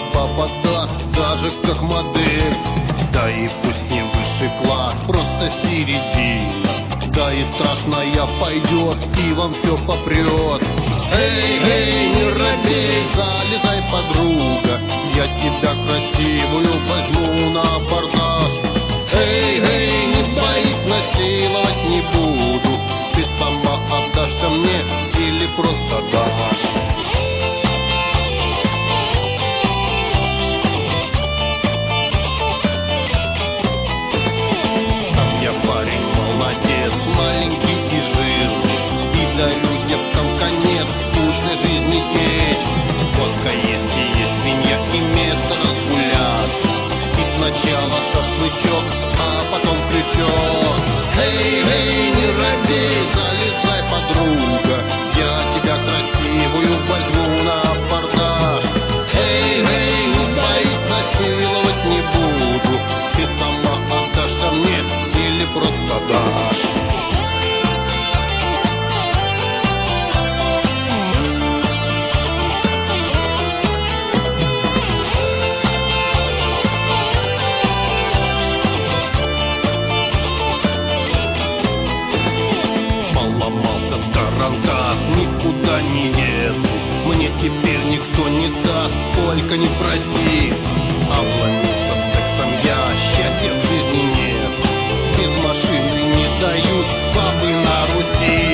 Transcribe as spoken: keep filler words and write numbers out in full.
попадаст даже как модель. Да и пусть не высший класс, просто середина. Да и страшная пойдет, и вам все попрет. Эй, эй, не робей, залезай, подруга, я тебя красивую возьму на абордаж. Эй, эй, не боись, насиловать не буду, ты сама отдашься мне или просто дашь. Там я парень молодец, маленький и жирный, и дарю девкам конец скучной жизни течь. Водка есть и есть свинья, и место разгуляться, и сначала шашлычок, а потом крючок. Эй, эй, не робей, залезай, подруга, я тебя красивую возьму на абордаж. Эй, эй, не боись, насиловать не буду, ты сама отдашься мне или просто дашь. Поломался тарантас, никуда не еду, мне теперь никто не даст, только не проси. Обломился сексом я, счастья в жизни нет, без машины не дают бабы на Руси.